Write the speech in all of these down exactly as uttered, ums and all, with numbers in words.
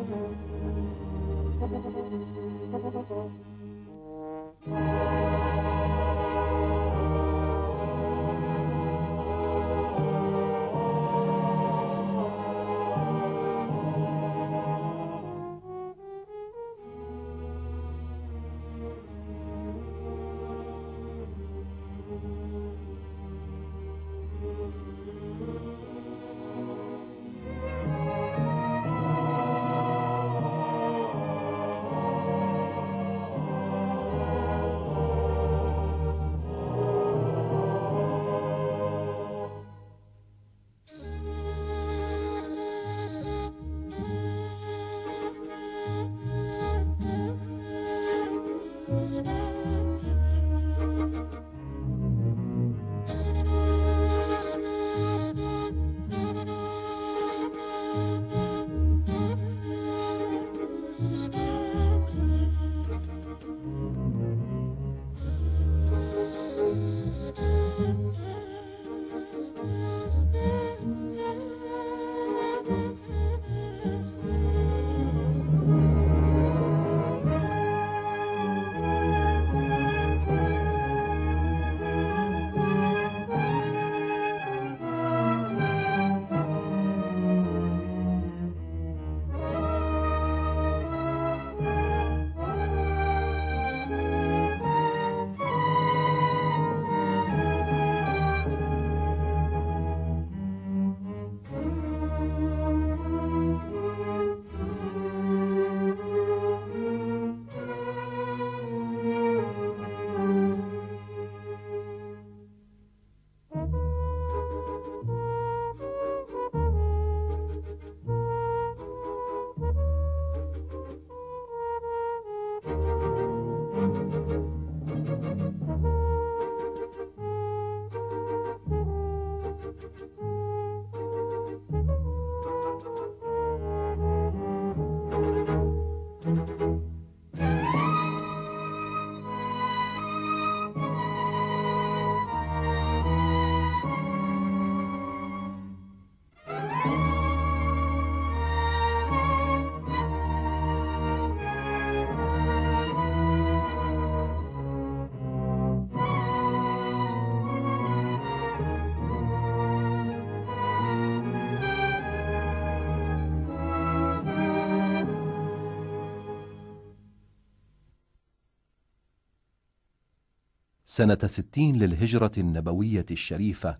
سنة ستين للهجرة النبوية الشريفة،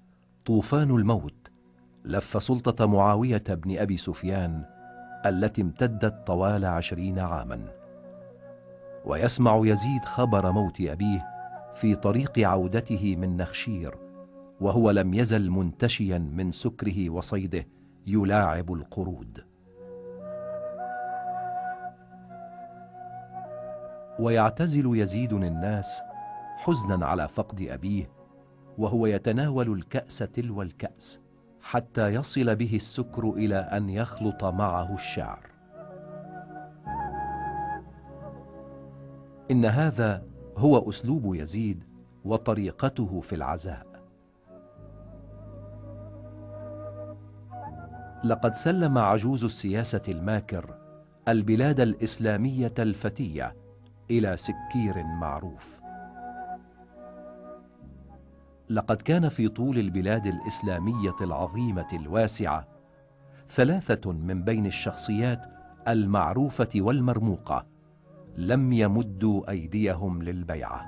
طوفان الموت لف سلطة معاوية بن أبي سفيان التي امتدت طوال عشرين عاما. ويسمع يزيد خبر موت أبيه في طريق عودته من نخشير، وهو لم يزل منتشيا من سكره وصيده يلاعب القرود. ويعتزل يزيد الناس حزنا على فقد أبيه، وهو يتناول الكأس تلو الكأس حتى يصل به السكر إلى أن يخلط معه الشعر. إن هذا هو أسلوب يزيد وطريقته في العزاء. لقد سلم عجوز السياسة الماكر البلاد الإسلامية الفتية إلى سكير معروف. لقد كان في طول البلاد الإسلامية العظيمة الواسعة ثلاثة من بين الشخصيات المعروفة والمرموقة لم يمدوا أيديهم للبيعة.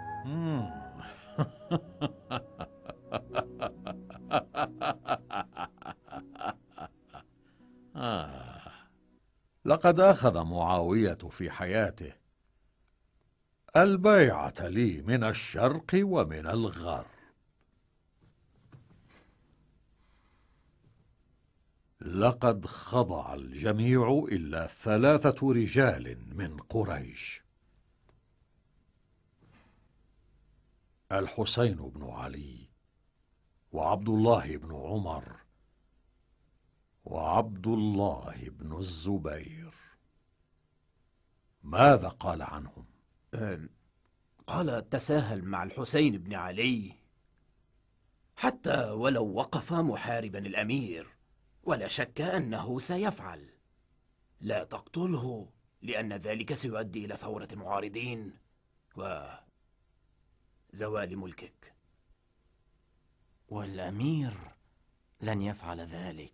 آه. لقد أخذ معاوية في حياته البيعة لي من الشرق ومن الغرب. لقد خضع الجميع إلا ثلاثة رجال من قريش: الحسين بن علي، وعبد الله بن عمر، وعبد الله بن الزبير. ماذا قال عنهم؟ قال تساهل مع الحسين بن علي حتى ولو وقف محاربا الأمير، ولا شك أنه سيفعل. لا تقتله، لأن ذلك سيؤدي إلى ثورة معارضين وزوال ملكك. والأمير لن يفعل ذلك.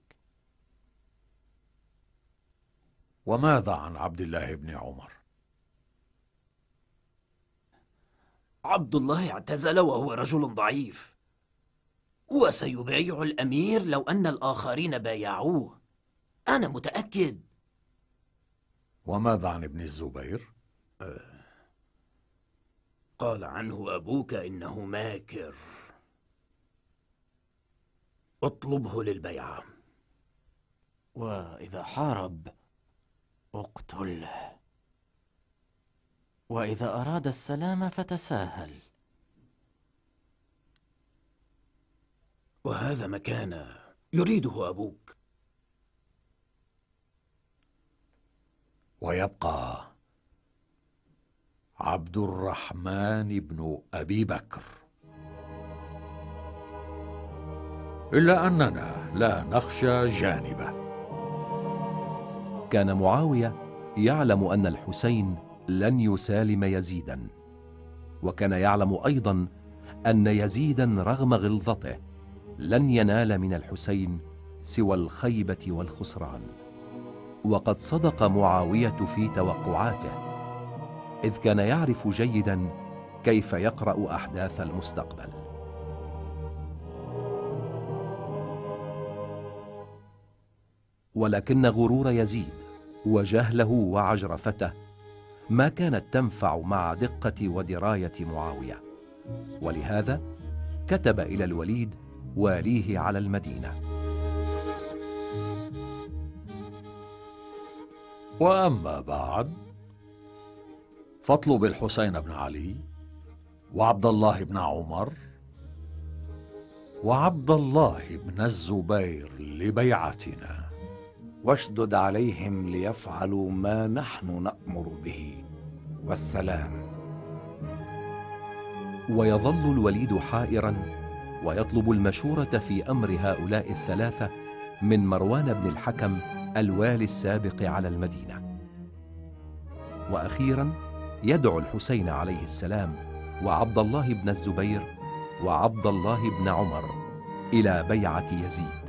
وماذا عن عبد الله بن عمر؟ عبد الله اعتزل وهو رجل ضعيف، وسيبايع الأمير لو أن الآخرين بايعوه، أنا متأكد. وماذا عن ابن الزبير؟ قال عنه أبوك إنه ماكر، اطلبه للبيعة. وإذا حارب اقتله، وإذا أراد السلام فتساهل. وهذا ما كان يريده أبوك. ويبقى عبد الرحمن بن أبي بكر، إلا أننا لا نخشى جانبه. كان معاوية يعلم أن الحسين لن يسالم يزيدا، وكان يعلم أيضا أن يزيدا رغم غلظته لن ينال من الحسين سوى الخيبة والخسران. وقد صدق معاوية في توقعاته، إذ كان يعرف جيدا كيف يقرأ أحداث المستقبل. ولكن غرور يزيد وجهله وعجرفته ما كانت تنفع مع دقة ودراية معاوية، ولهذا كتب إلى الوليد واليه على المدينة: وأما بعد فاطلب الحسين بن علي وعبد الله بن عمر وعبد الله بن الزبير لبيعتنا، واشدد عليهم ليفعلوا ما نحن نأمر به، والسلام. ويظل الوليد حائرا ويطلب المشورة في أمر هؤلاء الثلاثة من مروان بن الحكم الوالي السابق على المدينة. وأخيرا يدعو الحسين عليه السلام وعبد الله بن الزبير وعبد الله بن عمر إلى بيعة يزيد.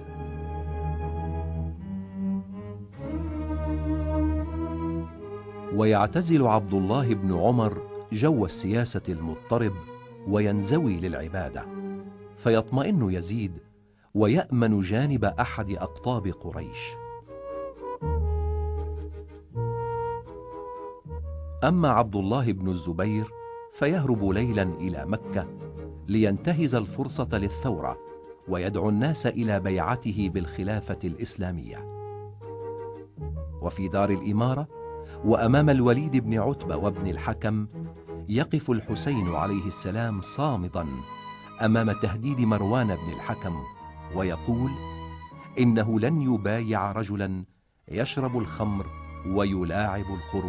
ويعتزل عبد الله بن عمر جو السياسة المضطرب وينزوي للعبادة، فيطمئن يزيد ويأمن جانب أحد أقطاب قريش. أما عبد الله بن الزبير فيهرب ليلا إلى مكة لينتهز الفرصة للثورة ويدعو الناس إلى بيعته بالخلافة الإسلامية. وفي دار الإمارة وأمام الوليد بن عتبة وابن الحكم يقف الحسين عليه السلام صامدا أمام تهديد مروان بن الحكم ويقول إنه لن يبايع رجلا يشرب الخمر ويلاعب القرود.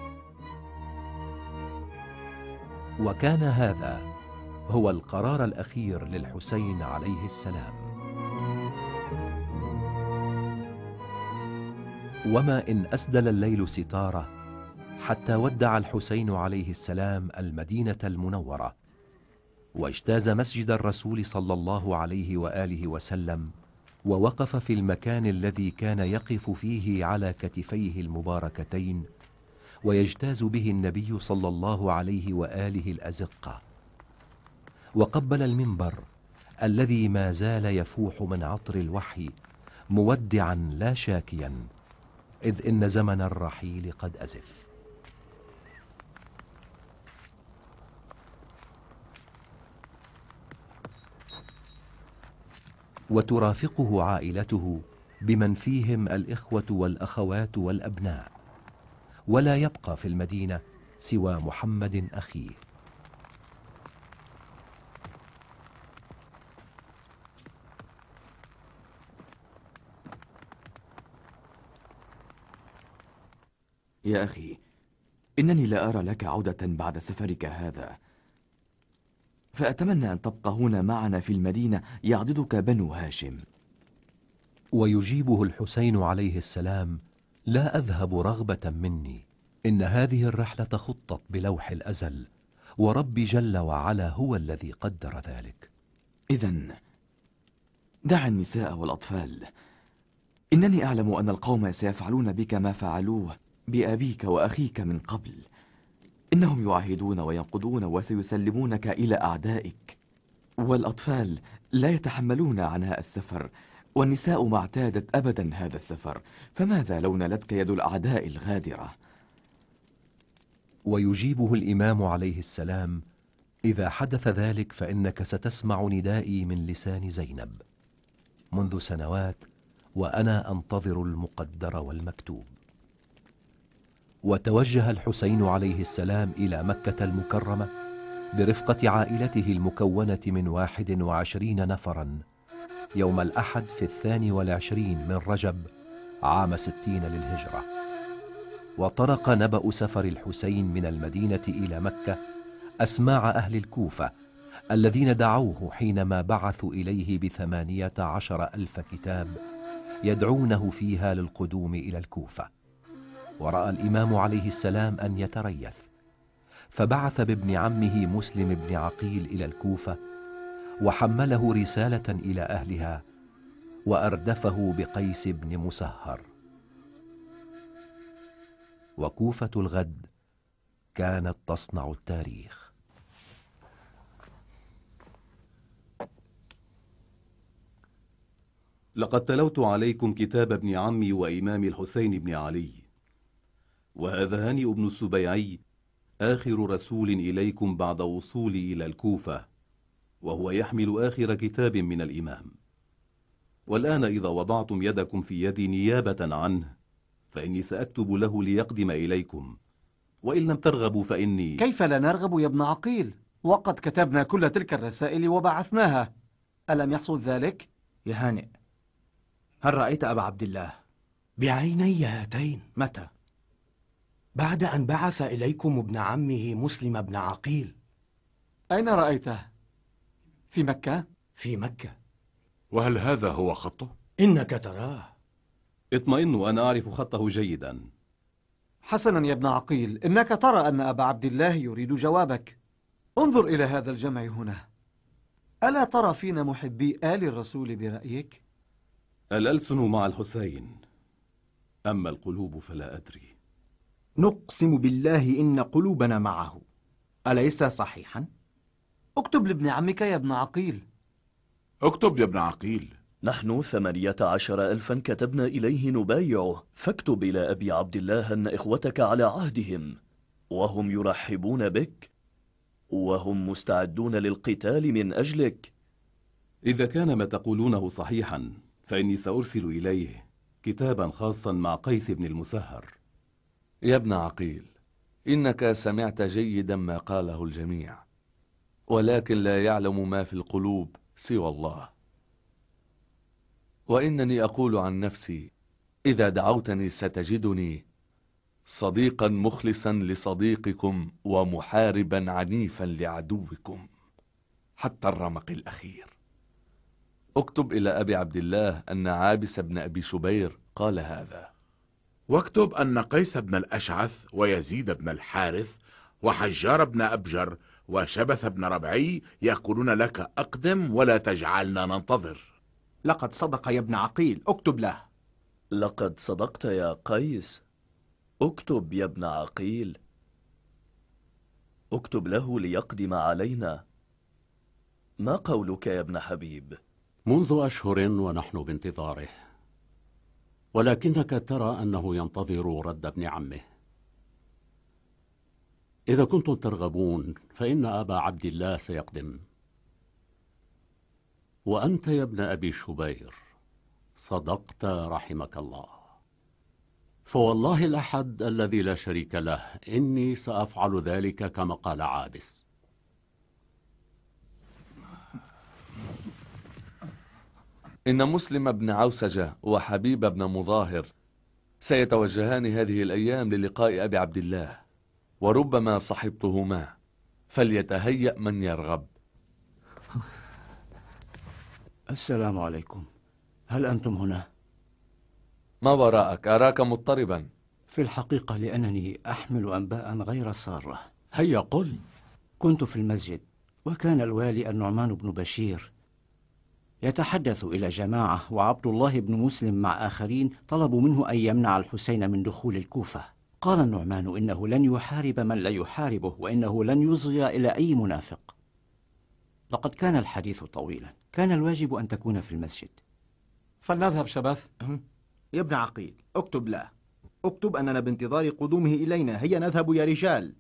وكان هذا هو القرار الأخير للحسين عليه السلام. وما إن أسدل الليل ستاره حتى ودع الحسين عليه السلام المدينة المنورة، واجتاز مسجد الرسول صلى الله عليه وآله وسلم، ووقف في المكان الذي كان يقف فيه على كتفيه المباركتين ويجتاز به النبي صلى الله عليه وآله الأزقة، وقبل المنبر الذي ما زال يفوح من عطر الوحي مودعا لا شاكيا، إذ إن زمن الرحيل قد أزف. وترافقه عائلته بمن فيهم الإخوة والأخوات والأبناء، ولا يبقى في المدينة سوى محمد أخيه. يا أخي، إنني لا أرى لك عودة بعد سفرك هذا، فأتمنى أن تبقى هنا معنا في المدينة يعضدك بنو هاشم. ويجيبه الحسين عليه السلام لا أذهب رغبة مني، إن هذه الرحلة خطت بلوح الأزل، وربي جل وعلا هو الذي قدر ذلك. إذن دع النساء والأطفال. إنني أعلم أن القوم سيفعلون بك ما فعلوه بأبيك وأخيك من قبل. إنهم يعاهدون وينقضون وسيسلمونك إلى أعدائك، والأطفال لا يتحملون عناء السفر، والنساء ما اعتادت أبدا هذا السفر، فماذا لو نالتك يد الأعداء الغادرة؟ ويجيبه الإمام عليه السلام: إذا حدث ذلك فإنك ستسمع ندائي من لسان زينب. منذ سنوات وأنا أنتظر المقدر والمكتوب. وتوجه الحسين عليه السلام إلى مكة المكرمة برفقة عائلته المكونة من واحد وعشرين نفرا يوم الأحد في الثاني والعشرين من رجب عام ستين للهجرة. وطرق نبأ سفر الحسين من المدينة إلى مكة أسماع أهل الكوفة الذين دعوه حينما بعثوا إليه بثمانية عشر ألف كتاب يدعونه فيها للقدوم إلى الكوفة. ورأى الإمام عليه السلام أن يتريث، فبعث بابن عمه مسلم بن عقيل إلى الكوفة، وحمله رسالة إلى أهلها، وأردفه بقيس بن مسهر. وكوفة الغد كانت تصنع التاريخ. لقد تلوت عليكم كتاب ابن عمي وإمامي الحسين بن علي، وهذا هانئ بن السبيعي آخر رسول إليكم بعد وصولي إلى الكوفة، وهو يحمل آخر كتاب من الإمام. والآن إذا وضعتم يدكم في يدي نيابة عنه فإني سأكتب له ليقدم إليكم، وإن لم ترغبوا فإني... كيف لا نرغب يا ابن عقيل؟ وقد كتبنا كل تلك الرسائل وبعثناها، ألم يحصل ذلك؟ يا هانئ، هل رأيت أبا عبد الله؟ بعيني هاتين. متى؟ بعد أن بعث إليكم ابن عمه مسلم بن عقيل. أين رأيته؟ في مكة؟ في مكة. وهل هذا هو خطه؟ إنك تراه. اطمئنوا، أنا أعرف خطه جيدا. حسنا يا ابن عقيل، إنك ترى أن أبا عبد الله يريد جوابك. انظر إلى هذا الجمع هنا، ألا ترى فينا محبي آل الرسول برأيك؟ الألسن مع الحسين، أما القلوب فلا أدري. نقسم بالله إن قلوبنا معه، أليس صحيحا؟ اكتب لابن عمك يا ابن عقيل. اكتب يا ابن عقيل. نحن ثمانية عشر ألفا كتبنا إليه نبايعه، فاكتب إلى أبي عبد الله أن إخوتك على عهدهم، وهم يرحبون بك، وهم مستعدون للقتال من أجلك. إذا كان ما تقولونه صحيحا فإني سأرسل إليه كتابا خاصا مع قيس بن المسهر. يا ابن عقيل، إنك سمعت جيدا ما قاله الجميع، ولكن لا يعلم ما في القلوب سوى الله. وإنني أقول عن نفسي: إذا دعوتني ستجدني صديقا مخلصا لصديقكم ومحاربا عنيفا لعدوكم حتى الرمق الأخير. اكتب إلى أبي عبد الله أن عابس بن أبي شبير قال هذا، واكتب أن قيس بن الأشعث ويزيد بن الحارث وحجار بن أبجر وشبث بن ربعي يقولون لك أقدم ولا تجعلنا ننتظر. لقد صدق يا ابن عقيل، اكتب له. لقد صدقت يا قيس، اكتب يا ابن عقيل. اكتب له ليقدم علينا. ما قولك يا ابن حبيب؟ منذ أشهر ونحن بانتظاره، ولكنك ترى أنه ينتظر رد ابن عمه. إذا كنتم ترغبون فإن أبا عبد الله سيقدم. وأنت يا ابن أبي شبير صدقت رحمك الله، فوالله الأحد الذي لا شريك له إني سأفعل ذلك كما قال عابس. إن مسلم بن عوسجة وحبيب بن مظاهر سيتوجهان هذه الأيام للقاء أبي عبد الله، وربما صحبتهما، فليتهيأ من يرغب. السلام عليكم، هل أنتم هنا؟ ما وراءك؟ أراك مضطربا. في الحقيقة لأنني أحمل أنباء غير سارة. هيا قل. كنت في المسجد وكان الوالي النعمان بن بشير يتحدث إلى جماعة، وعبد الله بن مسلم مع آخرين طلبوا منه أن يمنع الحسين من دخول الكوفة. قال النعمان إنه لن يحارب من لا يحاربه، وإنه لن يصغي إلى أي منافق. لقد كان الحديث طويلا، كان الواجب أن تكون في المسجد. فلنذهب شبث. يا ابن عقيل، اكتب له، اكتب أننا بانتظار قدومه إلينا. هيا نذهب يا رجال.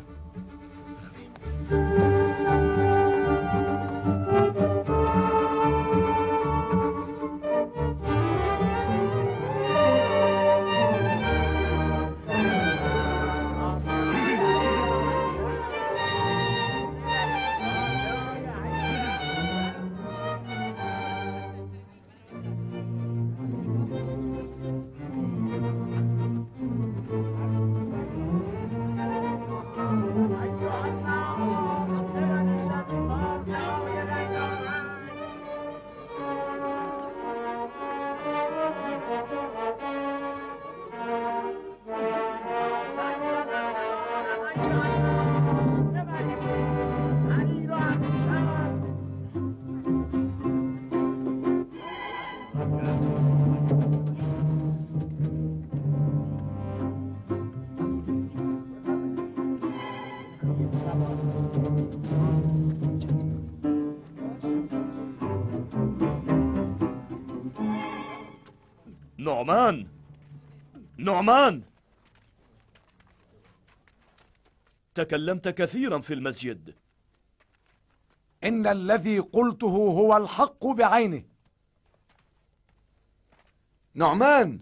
نعمان، نعمان، تكلمت كثيرا في المسجد. إن الذي قلته هو الحق بعينه. نعمان،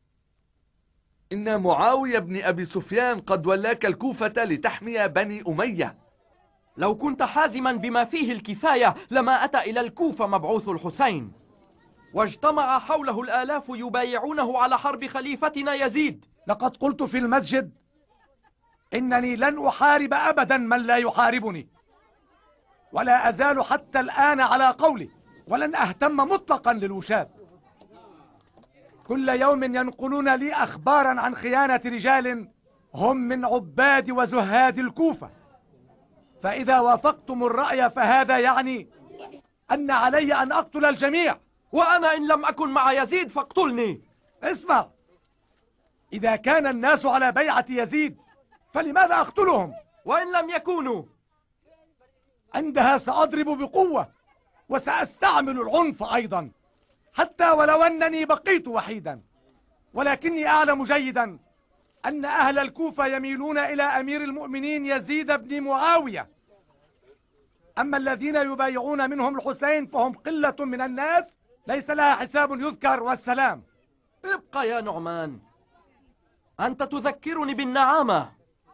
إن معاوية بن أبي سفيان قد ولاك الكوفة لتحمي بني أمية. لو كنت حازما بما فيه الكفاية لما أتى إلى الكوفة مبعوث الحسين، واجتمع حوله الآلاف يبايعونه على حرب خليفتنا يزيد. لقد قلت في المسجد إنني لن أحارب أبدا من لا يحاربني، ولا أزال حتى الآن على قولي، ولن أهتم مطلقا للوشاة. كل يوم ينقلون لي أخبارا عن خيانة رجال هم من عباد وزهاد الكوفة، فإذا وافقتم الرأي فهذا يعني أن علي أن أقتل الجميع. وأنا إن لم أكن مع يزيد فاقتلني. اسمع، إذا كان الناس على بيعة يزيد فلماذا أقتلهم؟ وإن لم يكونوا؟ عندها سأضرب بقوة وسأستعمل العنف أيضا، حتى ولو أنني بقيت وحيدا. ولكني أعلم جيدا أن أهل الكوفة يميلون إلى أمير المؤمنين يزيد بن معاوية. أما الذين يبايعون منهم الحسين فهم قلة من الناس ليس لها حساب يذكر، والسلام. ابقى يا نعمان، أنت تذكرني بالنعامة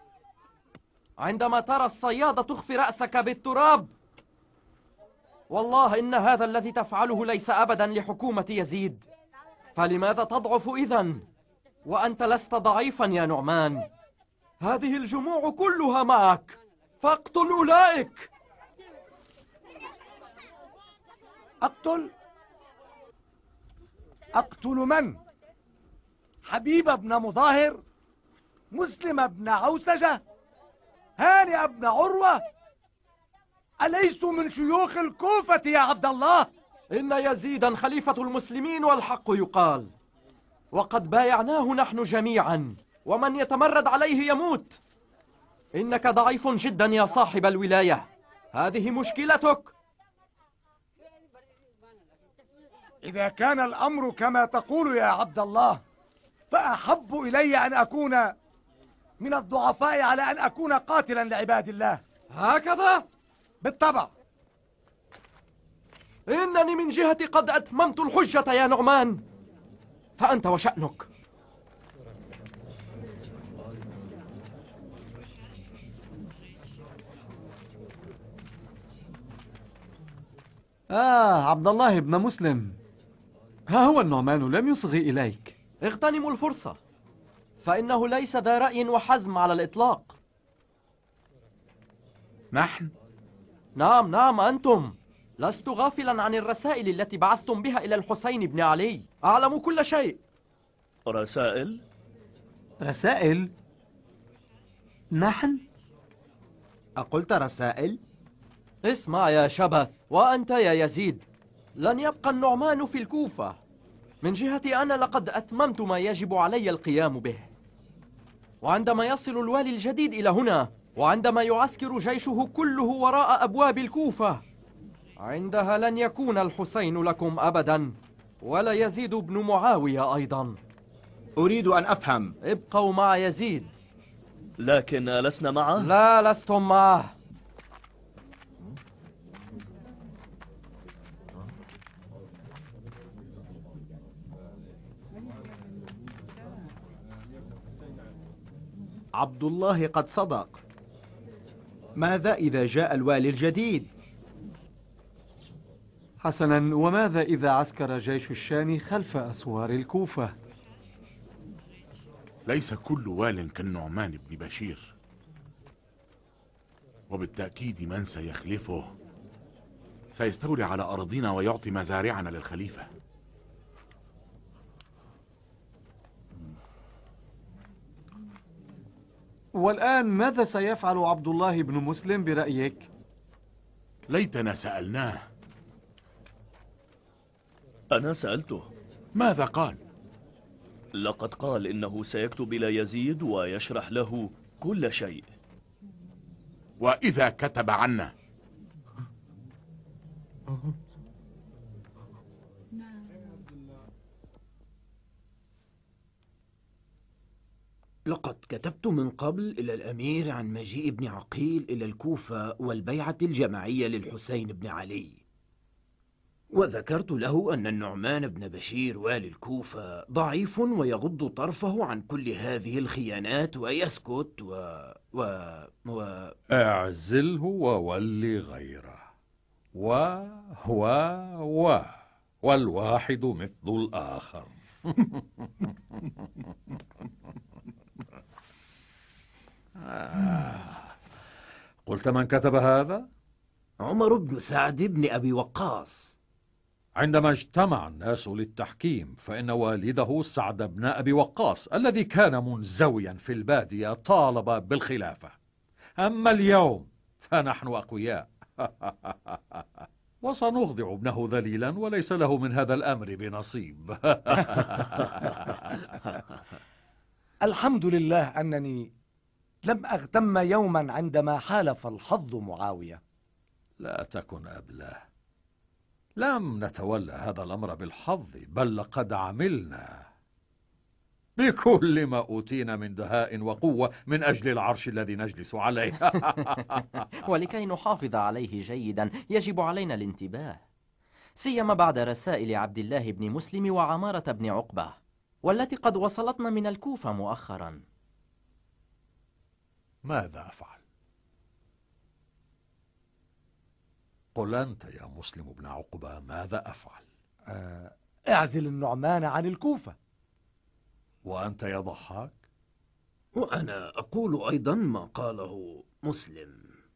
عندما ترى الصيادة تخفي رأسك بالتراب. والله إن هذا الذي تفعله ليس أبدا لحكومة يزيد، فلماذا تضعف إذن؟ وأنت لست ضعيفا يا نعمان، هذه الجموع كلها معك، فاقتل أولئك. أقتل؟ أقتل من؟ حبيب بن مظاهر؟ مسلم بن عوسجة؟ هانئ بن عروة؟ أليسوا من شيوخ الكوفة يا عبد الله؟ إن يزيدا خليفة المسلمين والحق يقال، وقد بايعناه نحن جميعا، ومن يتمرد عليه يموت. إنك ضعيف جدا يا صاحب الولاية، هذه مشكلتك. إذا كان الأمر كما تقول يا عبد الله فأحب إلي أن أكون من الضعفاء على أن أكون قاتلا لعباد الله. هكذا؟ بالطبع. إنني من جهتي قد أتممت الحجة يا نعمان، فأنت وشأنك. آه عبد الله بن مسلم، ها هو النعمان لم يصغي إليك. اغتنموا الفرصة، فإنه ليس ذا رأي وحزم على الإطلاق. نحن؟ نعم نعم أنتم. لست غافلا عن الرسائل التي بعثتم بها إلى الحسين بن علي، أعلم كل شيء. رسائل؟ رسائل؟ نحن؟ أقلت رسائل؟ اسمع يا شبث، وأنت يا يزيد، لن يبقى النعمان في الكوفة. من جهتي أنا لقد أتممت ما يجب علي القيام به، وعندما يصل الوالي الجديد إلى هنا، وعندما يعسكر جيشه كله وراء أبواب الكوفة، عندها لن يكون الحسين لكم أبدا، ولا يزيد بن معاوية أيضا. أريد أن أفهم. ابقوا مع يزيد. لكن لسنا معه؟ لا، لستم معه. عبد الله قد صدق. ماذا إذا جاء الوالي الجديد؟ حسنا، وماذا إذا عسكر جيش الشام خلف أسوار الكوفة؟ ليس كل وال كالنعمان بن بشير، وبالتأكيد من سيخلفه سيستولي على أراضينا ويعطي مزارعنا للخليفة. والآن ماذا سيفعل عبد الله بن مسلم برأيك؟ ليتنا سألناه. أنا سألته. ماذا قال؟ لقد قال إنه سيكتب إلى يزيد ويشرح له كل شيء. وإذا كتب عنا؟ لقد كتبت من قبل إلى الأمير عن مجيء ابن عقيل إلى الكوفة والبيعة الجماعية للحسين بن علي، وذكرت له أن النعمان بن بشير والي الكوفة ضعيف ويغض طرفه عن كل هذه الخيانات ويسكت و... و... و... اعزله وولي غيره، و و و والواحد مثل الآخر. آه. قلت من كتب هذا؟ عمر بن سعد بن أبي وقاص. عندما اجتمع الناس للتحكيم فإن والده سعد بن أبي وقاص الذي كان منزويا في البادية طالب بالخلافة. أما اليوم فنحن أقوياء. وسنخضع ابنه ذليلا وليس له من هذا الأمر بنصيب. الحمد لله أنني لم أغتم يوما عندما حالف الحظ معاوية. لا تكن أبله، لم نتولى هذا الأمر بالحظ، بل لقد عملنا بكل ما أوتينا من دهاء وقوة من أجل العرش الذي نجلس عليه. ولكي نحافظ عليه جيدا يجب علينا الانتباه، سيما بعد رسائل عبد الله بن مسلم وعمارة بن عقبة، والتي قد وصلتنا من الكوفة مؤخرا. ماذا أفعل؟ قل أنت يا مسلم بن عقبة، ماذا أفعل؟ آه، اعزل النعمان عن الكوفة. وأنت يا ضحاك؟ وأنا أقول أيضا ما قاله مسلم.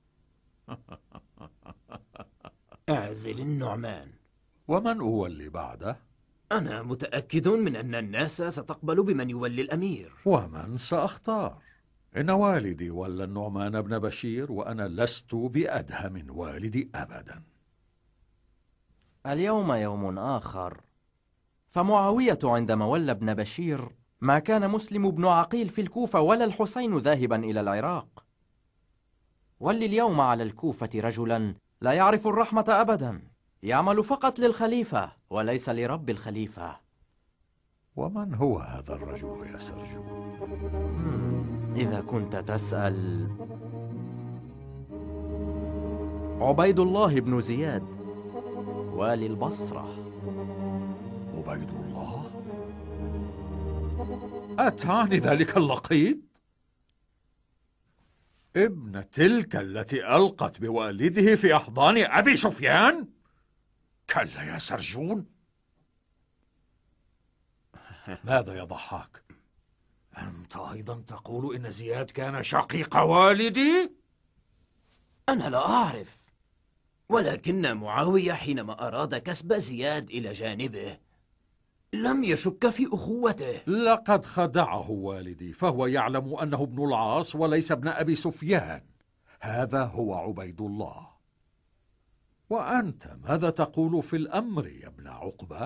اعزل النعمان. ومن أولي بعده؟ أنا متأكد من أن الناس ستقبل بمن يولي الأمير. ومن سأختار؟ إن والدي ولى النعمان بن بشير، وأنا لست بأدهى من والدي أبدا. اليوم يوم آخر، فمعاوية عندما ولى ابن بشير ما كان مسلم بن عقيل في الكوفة ولا الحسين ذاهبا إلى العراق. ول اليوم على الكوفة رجلا لا يعرف الرحمة أبدا، يعمل فقط للخليفة وليس لرب الخليفة. ومن هو هذا الرجل يا سرجون؟ إذا كنت تسأل، عبيد الله بن زياد والي البصرة. عبيد الله؟ أتعني ذلك اللقيط؟ ابن تلك التي ألقت بوالده في أحضان أبي سفيان؟ كلا يا سرجون. ماذا يا ضحاك؟ أنت أيضا تقول إن زياد كان شقيق والدي؟ أنا لا أعرف، ولكن معاوية حينما أراد كسب زياد إلى جانبه لم يشك في أخوته. لقد خدعه والدي، فهو يعلم أنه ابن العاص وليس ابن أبي سفيان. هذا هو عبيد الله. وأنت ماذا تقول في الأمر يا ابن عقبة؟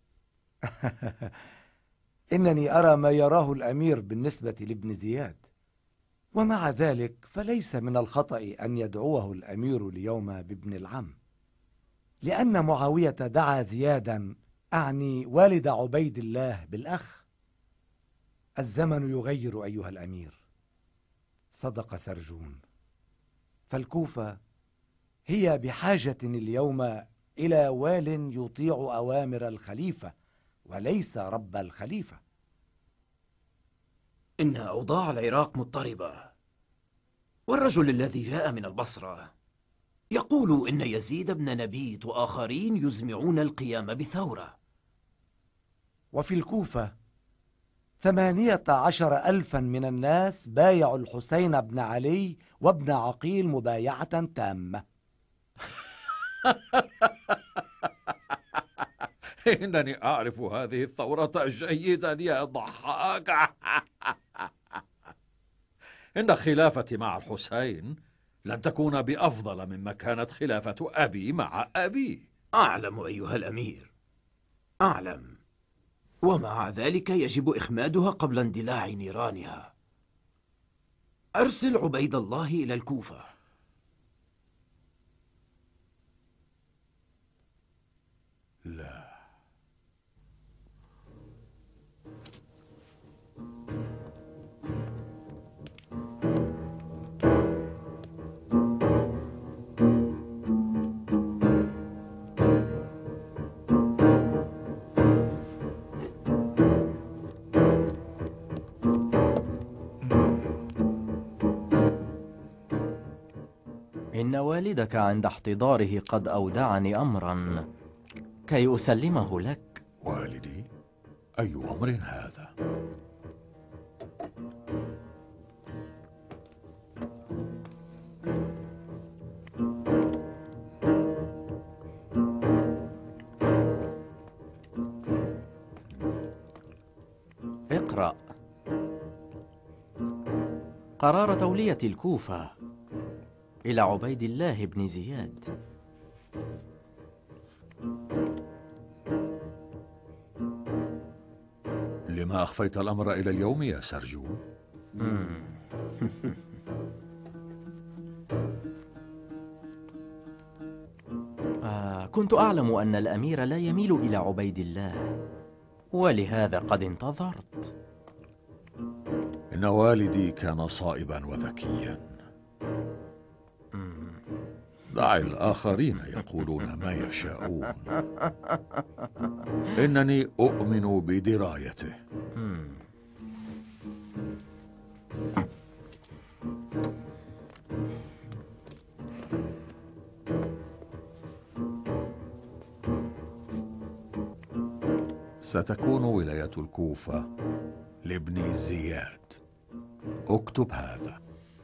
إنني أرى ما يراه الأمير بالنسبة لابن زياد، ومع ذلك فليس من الخطأ أن يدعوه الأمير اليوم بابن العم، لأن معاوية دعا زيادا، أعني والد عبيد الله، بالأخ. الزمن يغير أيها الأمير. صدق سرجون، فالكوفة هي بحاجة اليوم إلى وال يطيع أوامر الخليفة وليس رب الخليفة. إن أوضاع العراق مضطربة، والرجل الذي جاء من البصرة يقول إن يزيد بن نبيت وآخرين يزمعون القيام بثورة. وفي الكوفة ثمانية عشر ألفا من الناس بايعوا الحسين بن علي وابن عقيل مبايعة تامة. إنني أعرف هذه الثورة جيدا يا ضحاك. إن خلافتي مع الحسين لن تكون بأفضل مما كانت خلافة أبي مع أبي. أعلم أيها الأمير، أعلم، ومع ذلك يجب إخمادها قبل اندلاع نيرانها. أرسل عبيد الله إلى الكوفة. لا، إن والدك عند احتضاره قد أودعني أمرا كي أسلمه لك. والدي؟ أي أمر هذا؟ اقرأ. قرار تولية الكوفة إلى عبيد الله بن زياد. لما أخفيت الأمر إلى اليوم يا سرجون؟ آه كنت أعلم أن الأمير لا يميل إلى عبيد الله، ولهذا قد انتظرت. إن والدي كان صائبا وذكيا. دع الآخرين يقولون ما يشاءون، إنني أؤمن بدرايته. ستكون ولاية الكوفة لابن زياد. اكتب هذا.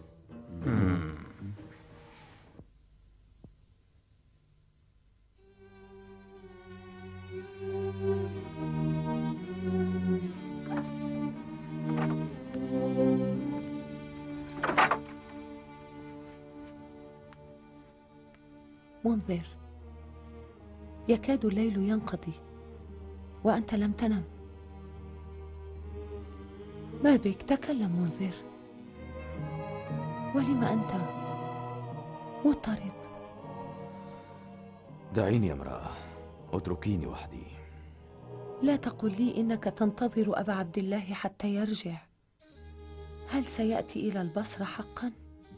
منذر، يكاد الليل ينقضي وأنت لم تنم. ما بك؟ تكلم منذر. ولم أنت مضطرب؟ دعيني يا امرأة، اتركيني وحدي. لا تقل لي إنك تنتظر أبا عبد الله حتى يرجع. هل سيأتي إلى البصرة حقا؟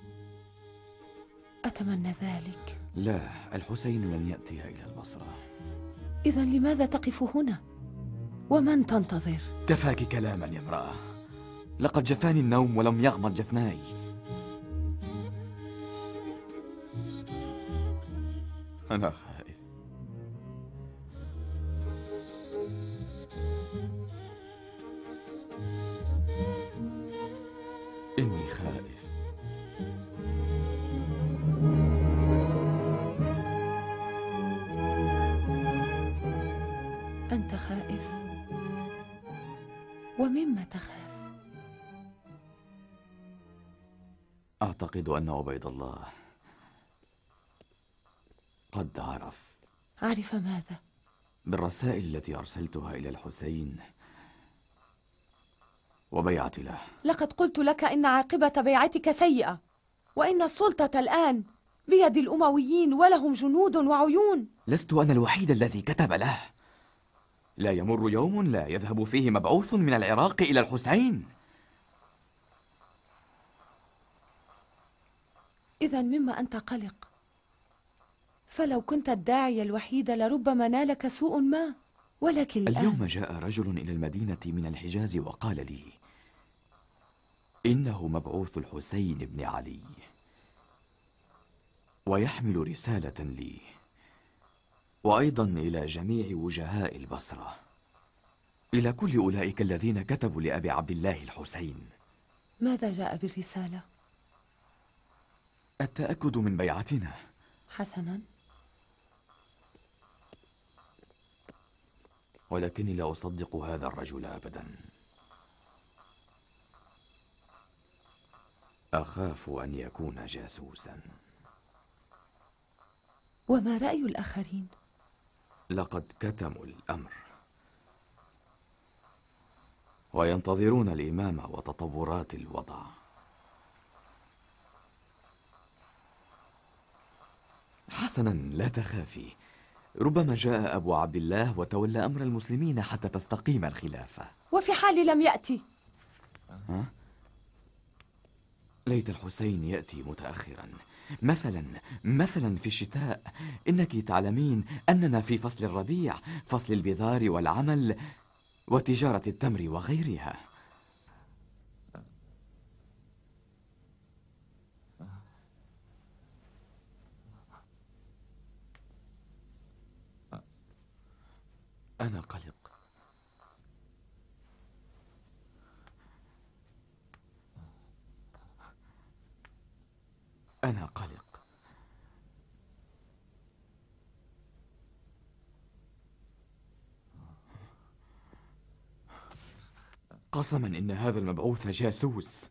أتمنى ذلك. لا، الحسين لن يأتي إلى البصرة. إذن لماذا تقف هنا؟ ومن تنتظر؟ كفاك كلاما يا امرأة، لقد جفاني النوم ولم يغمض جفناي. أنا خائف. إني خائف. أنت خائف؟ ومما تخاف؟ أعتقد أن عبيد الله قد عرف. عرف ماذا؟ بالرسائل التي أرسلتها إلى الحسين وبيعتي له. لقد قلت لك إن عاقبة بيعتك سيئة، وإن السلطة الآن بيد الأمويين ولهم جنود وعيون. لست أنا الوحيد الذي كتب له. لا يمر يوم لا يذهب فيه مبعوث من العراق إلى الحسين. إذن مما أنت قلق؟ فلو كنت الداعي الوحيد لربما نالك سوء ما، ولكن الآن... اليوم جاء رجل إلى المدينة من الحجاز وقال لي إنه مبعوث الحسين بن علي، ويحمل رسالة لي وأيضا إلى جميع وجهاء البصرة، إلى كل أولئك الذين كتبوا لأبي عبد الله الحسين. ماذا جاء بالرسالة؟ التأكد من بيعتنا. حسنا، ولكني لا أصدق هذا الرجل أبدا. أخاف أن يكون جاسوسا. وما رأي الآخرين؟ لقد كتموا الأمر وينتظرون الإمام وتطورات الوضع. حسنا، لا تخافي، ربما جاء أبو عبد الله وتولى أمر المسلمين حتى تستقيم الخلافة. وفي حال لم يأتي؟ ها؟ ليت الحسين يأتي متأخرا، مثلا مثلا في الشتاء. إنك تعلمين أننا في فصل الربيع، فصل البذار والعمل وتجارة التمر وغيرها. أنا قلق. أنا قلق. قسما إن هذا المبعوث جاسوس.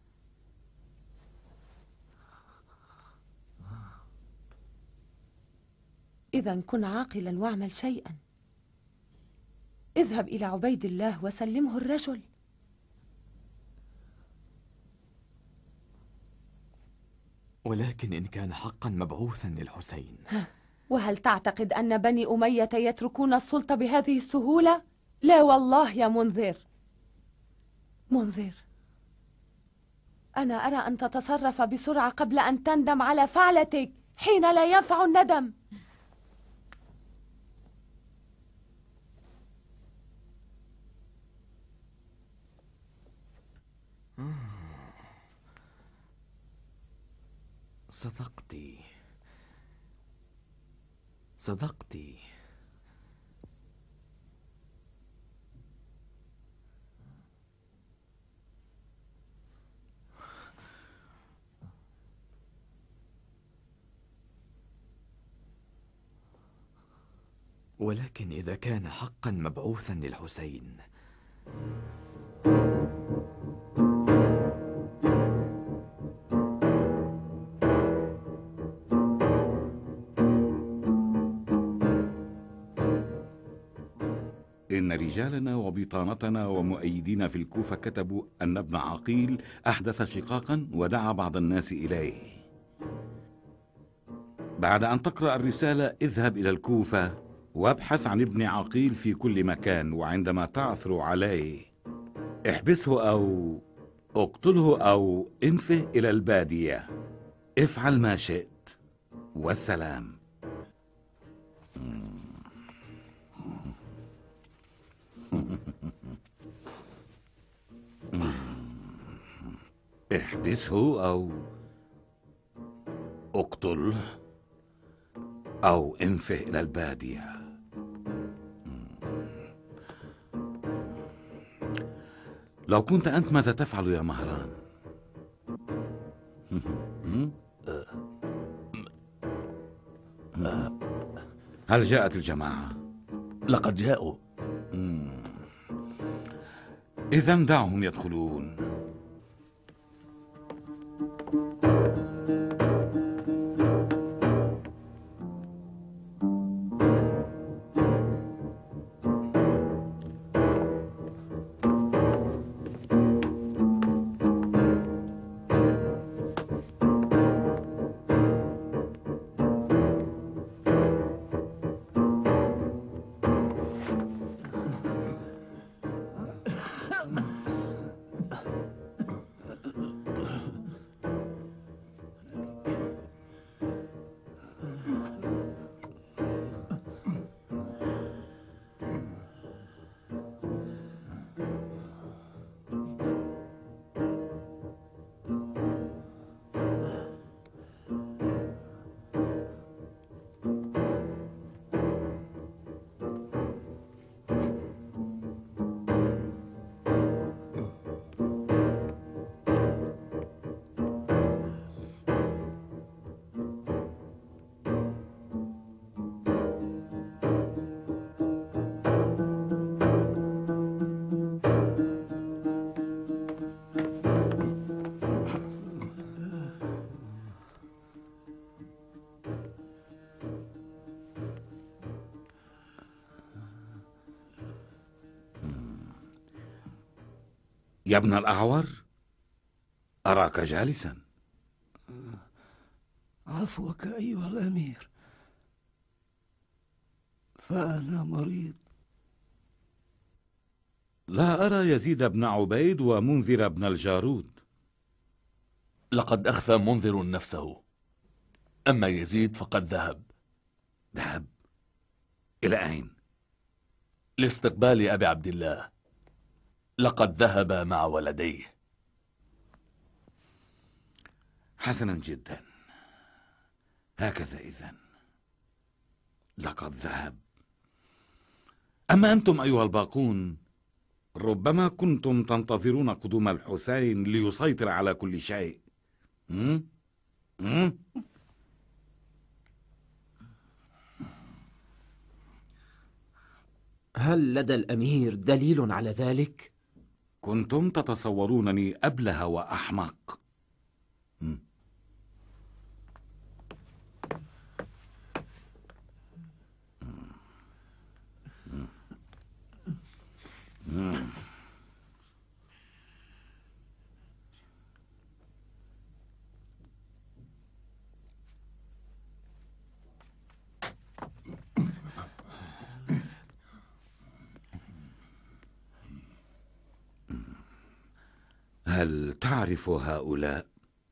إذن كن عاقلا واعمل شيئا. اذهب إلى عبيد الله وسلمه الرجل. ولكن إن كان حقا مبعوثا للحسين. وهل تعتقد أن بني أمية يتركون السلطة بهذه السهولة؟ لا والله يا منذر. منذر، أنا أرى أن تتصرف بسرعة قبل أن تندم على فعلتك حين لا ينفع الندم. صدقتي صدقتي ولكن إذا كان حقا مبعوثا للحسين، إن رجالنا وبطانتنا ومؤيدين في الكوفة كتبوا أن ابن عقيل أحدث شقاقا ودعا بعض الناس إليه. بعد أن تقرأ الرسالة اذهب إلى الكوفة وابحث عن ابن عقيل في كل مكان، وعندما تعثر عليه احبسه أو اقتله أو انفه إلى البادية. افعل ما شئت، والسلام. احبسه أو اقتله أو انفه إلى البادية. لو كنت أنت ماذا تفعل يا مهران؟ هل جاءت الجماعة؟ لقد جاءوا. إذا دعهم يدخلون. يا ابن الأعور، أراك جالسا. عفوك أيها الأمير، فأنا مريض. لا أرى يزيد بن عبيد ومنذر بن الجارود. لقد أخفى منذر نفسه، أما يزيد فقد ذهب. ذهب؟ إلى أين؟ لاستقبال أبي عبد الله. لقد ذهب مع ولديه. حسنا جدا، هكذا إذن. لقد ذهب. أما أنتم أيها الباقون، ربما كنتم تنتظرون قدوم الحسين ليسيطر على كل شيء. م? م? هل لدى الأمير دليل على ذلك؟ كنتم تتصورونني أبله وأحمق. م? م? هل تعرف هؤلاء؟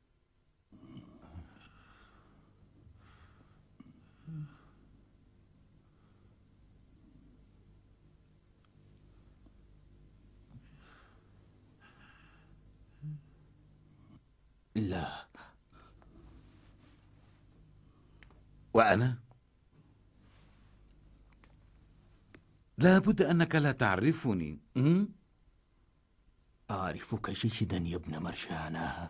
لا. وأنا؟ لا بد أنك لا تعرفني. م? أعرفك جيدا يا ابن مرجانة.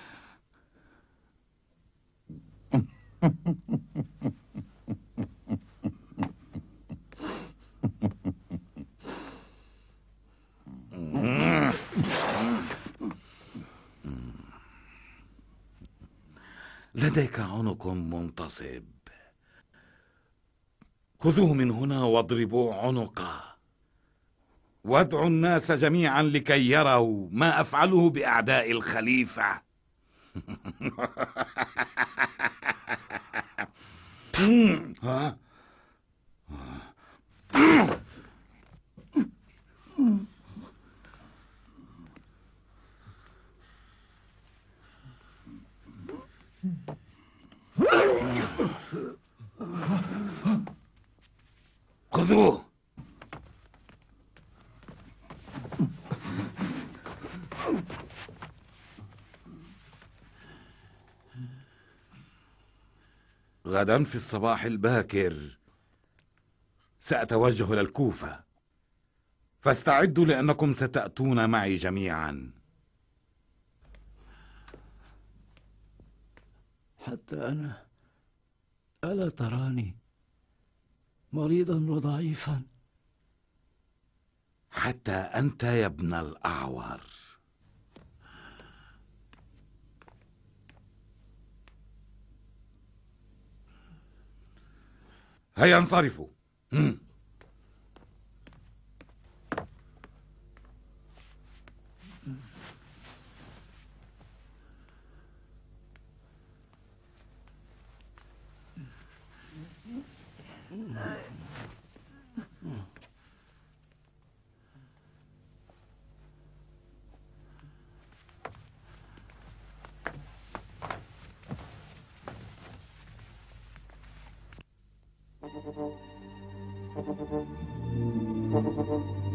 لديك عنق منتصب. خذوه من هنا واضربوا عنقه، وادعوا الناس جميعا لكي يروا ما أفعله بأعداء الخليفة. ها؟ خذوه. غدا في الصباح الباكر سأتوجه إلى الكوفة، فاستعدوا لأنكم ستأتون معي جميعا. حتى أنا، ألا تراني مريضا وضعيفا؟ حتى أنت يا ابن الأعور. هيا انصرفوا. مم. Thank you.